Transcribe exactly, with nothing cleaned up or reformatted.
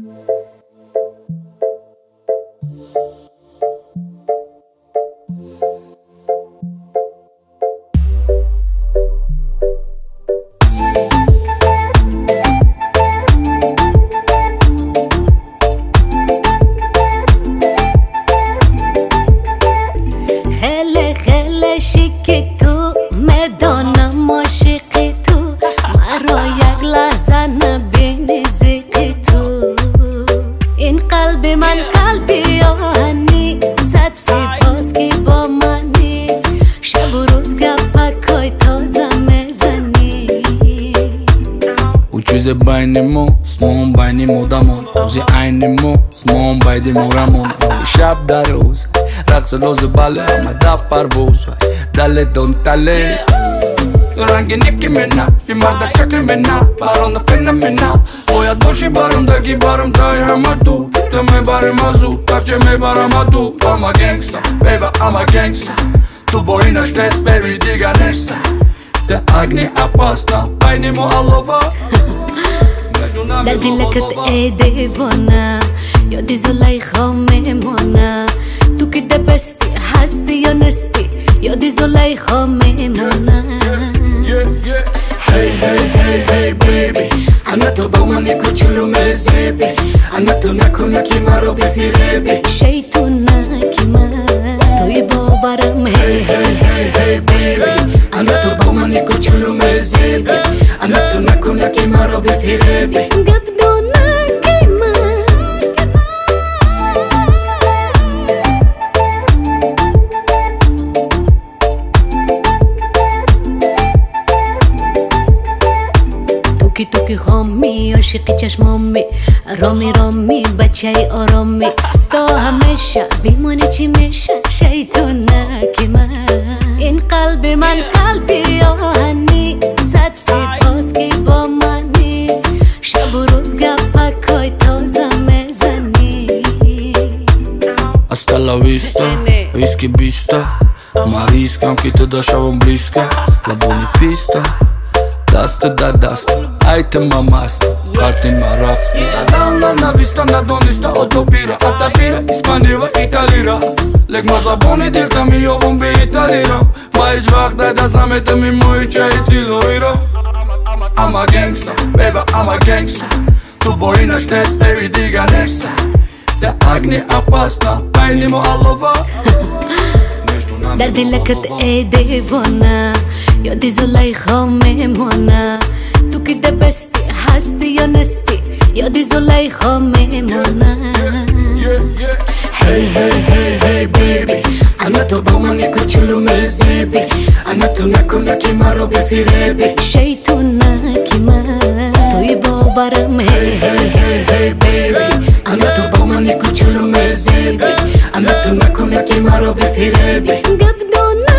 خیلی خیلی شیکی تو میدانم عاشقی تو مرا یک لحظه نبینی زیقی تو این قلب من قلبی آهنی صد سپاس که با منی شب و روز گپکای تازه میزنی او چیز بینمون سمون بینیم دمون روزی عینمون سمون بایدیم رمون شب در روز رقص روز باله آمده پرواز دله دون دله رنگ نیکی منه بی مرد چکر منه بران فنمنه باید باشی برامدگی برام تای همه دو تو میبریم از او ترچه میبرم از دو I'm a gangster, baby I'm a gangster تو با اینش دست بری دیگه نیسته ده اگنی اپاستا بینیمو اللوفا در دلکت ای دیوانه یادی زلیخا میمانه تو که ده بستی هستی یا نستی یادی زلیخا میمانه Hey hey hey hey baby انا تو با من کوچولو مزیبی انا تو نکنه که مرا بفریبی شیطونه که من توی باورم Hey hey hey hey baby انا تو با من کوچولو مزیبی انا تو نکنه که مرا بفریبی گپ دونه که من توکی توکی خامی عاشقی چشمامی رامی رامی بچه آرامی تا همیشه بیمونه چی میشه شیطونه که من این قلب من قلبی آهنی صد سپاس که با منی شب و روز گپکای تازه میزنی Hasta la vista, whisky bista Ma riskam che ti lasciavo bliska La buona pista Dust da dust, ajte ma mast Karti ma rakski Azalna na vista, na donista Otopira, atapira, ispaniva, italira Leg ma zaboni, dilta mi ovom bi italira Ma hiç vakt da znamete mi moji čaj ti lojira I'm a gangster, baby I'm a gangster Tu bojinaš nes, baby diga nesta ده اگنی اپاستا بینیمو اللوفا در دلکت ای دیوانه یادی زلیخا میمانه تو که ده بستی هستی یا نستی یادی زلیخا میمانه Hey hey hey hey baby انا تو با من کوچولو مزیبی انا تو نکنه که مرا بفریبی شیطونه که من توی باورم Hey hey hey hey baby انا تو با من کوچولو مزیبی انا تو نکنه که مرا بفریبی گپ دونه